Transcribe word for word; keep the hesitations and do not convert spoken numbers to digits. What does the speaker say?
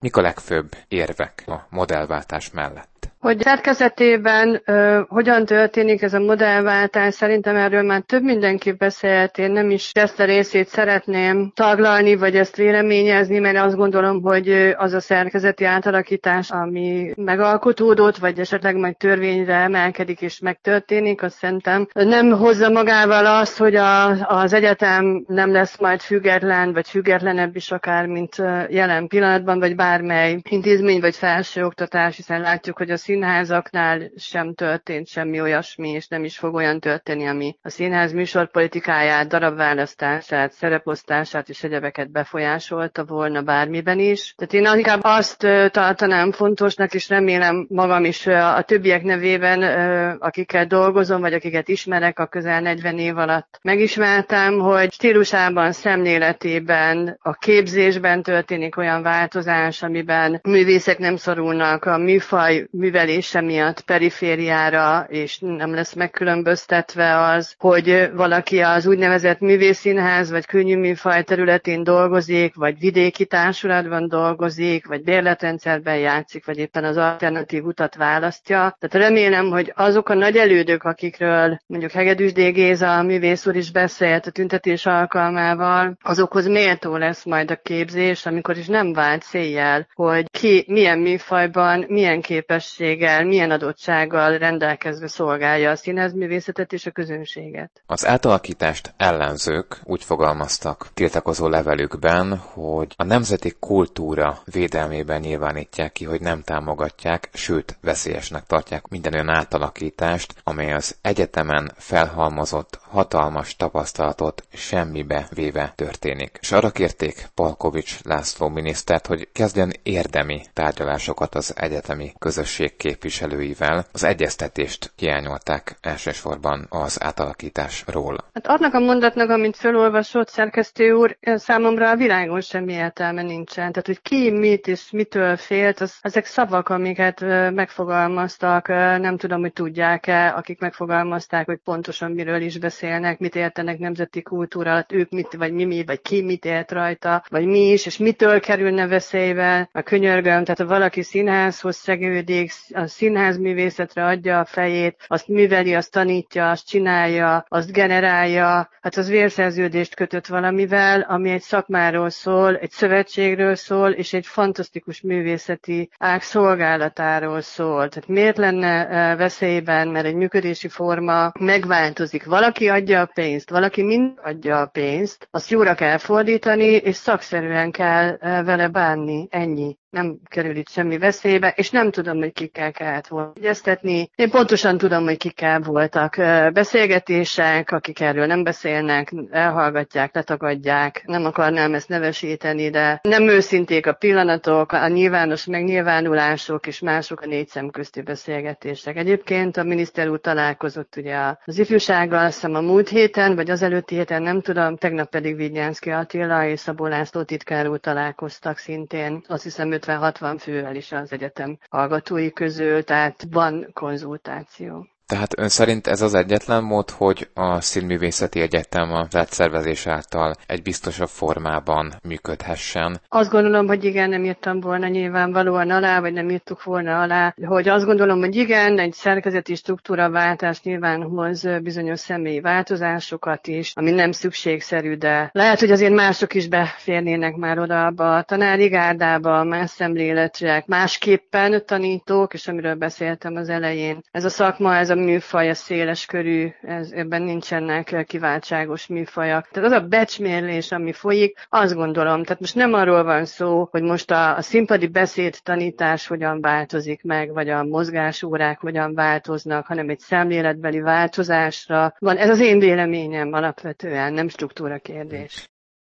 Mik a legfőbb érvek a modellváltás mellett? Hogy szerkezetében uh, hogyan történik ez a modellváltás, szerintem erről már több mindenki beszélt, én nem is ezt a részét szeretném taglalni, vagy ezt véleményezni, mert azt gondolom, hogy az a szerkezeti átalakítás, ami megalkotódott, vagy esetleg majd törvényre emelkedik és megtörténik, azt szerintem nem hozza magával azt, hogy a, az egyetem nem lesz majd független, vagy függetlenebb is akár, mint jelen pillanatban, vagy bármely intézmény, vagy felsőoktatás, hiszen látjuk, hogy a színházaknál sem történt semmi olyasmi, és nem is fog olyan történni, ami a színház műsorpolitikáját, darabválasztását, szereposztását és egyebeket befolyásolta volna bármiben is. Tehát én inkább azt tartanám fontosnak, és remélem magam is a többiek nevében, akikkel dolgozom, vagy akiket ismerek a közel negyven év alatt megismertem, hogy stílusában, szemléletében, a képzésben történik olyan változás, amiben művészek nem szorulnak a műfaj művelése miatt perifériára, és nem lesz megkülönböztetve az, hogy valaki az úgynevezett művészszínház vagy könnyű műfaj területén dolgozik, vagy vidéki társulatban dolgozik, vagy bérletrendszerben játszik, vagy éppen az alternatív utat választja. Tehát remélem, hogy azok a nagy elődök, akikről mondjuk Hegedűs D. Géza, a művész úr is beszélt a tüntetés alkalmával, azokhoz méltó lesz majd a képzés, amikor is nem vált céljel, hogy ki milyen műfajban, milyen képességgel, milyen adottsággal rendelkezve szolgálja a színházművészetet és a közönséget. Az átalakítást ellenzők úgy fogalmaztak tiltakozó levelükben, hogy a nemzeti kultúra védelmében nyilvánítják ki, hogy nem támogatják, sőt veszélyesnek tartják minden olyan átalakítást, amely az egyetemen felhalmozott hatalmas tapasztalatot semmibe véve történik. És arra kérték Palkovics László minisztert, hogy kezdjen érdemi tárgyalásokat az egyetemi közösség képviselőivel. Az egyeztetést hiányolták elsősorban az átalakításról. Hát annak a mondatnak, amit felolvasott szerkesztő úr, számomra a világon semmi értelme nincsen. Tehát, hogy ki mit és mitől félt, az, ezek szavak, amiket megfogalmaztak, nem tudom, hogy tudják-e, akik megfogalmazták, hogy pontosan miről is beszélnek, mit értenek nemzeti kultúra alatt, ők mit, vagy mi, mi, vagy ki mit ért rajta, vagy mi is, és mitől kerülne veszélybe. A könyörgöm, tehát ha valaki színházhoz szegődik, a színházművészetre adja a fejét, azt műveli, azt tanítja, azt csinálja, azt generálja, hát az vérszerződést kötött valamivel, ami egy szakmáról szól, egy szövetségről szól, és egy fantasztikus művészeti ág szolgálatáról szól. Tehát miért lenne veszélyben, mert egy működési forma megváltozik. Valaki adja a pénzt, valaki mind adja a pénzt, azt jóra kell fordítani, és szakszerűen kell vele bánni. Ennyi. Nem kerül itt semmi veszélybe, és nem tudom, hogy kikkel kellett volna egyeztetni. Én pontosan tudom, hogy kikkel voltak beszélgetések, akik erről nem beszélnek, elhallgatják, letagadják. Nem akarnám ezt nevesíteni, de nem őszinték a pillanatok, a nyilvános megnyilvánulások és mások a négy szem közti beszélgetések. Egyébként a miniszter úr találkozott ugye az ifjúsággal, azt hiszem a múlt héten, vagy az előtti héten, nem tudom, tegnap pedig Vignyánszky Attila és Szabó László titkár úr találkoztak szintén. Azt hiszem ötven-hatvan fővel is az egyetem hallgatói közül, tehát van konzultáció. Tehát ön szerint ez az egyetlen mód, hogy a Színművészeti Egyetem az átszervezés által egy biztosabb formában működhessen? Azt gondolom, hogy igen, nem írtam volna nyilvánvalóan alá, vagy nem írtuk volna alá, hogy azt gondolom, hogy igen, egy szerkezeti struktúraváltás nyilván hoz bizonyos személyi változásokat is, ami nem szükségszerű, de lehet, hogy azért mások is beférnének már oda abba a tanári gárdába, más szemléletek, másképpen tanítók, és amiről beszéltem az elején. Ez a szakma, ez a műfaj, a széles körű, ez, ebben nincsenek kiváltságos műfajak. Tehát az a becsmérlés, ami folyik, azt gondolom, tehát most nem arról van szó, hogy most a, a színpadi beszédtanítás hogyan változik meg, vagy a mozgásórák hogyan változnak, hanem egy szemléletbeli változásra van. Ez az én véleményem alapvetően, nem struktúra kérdés.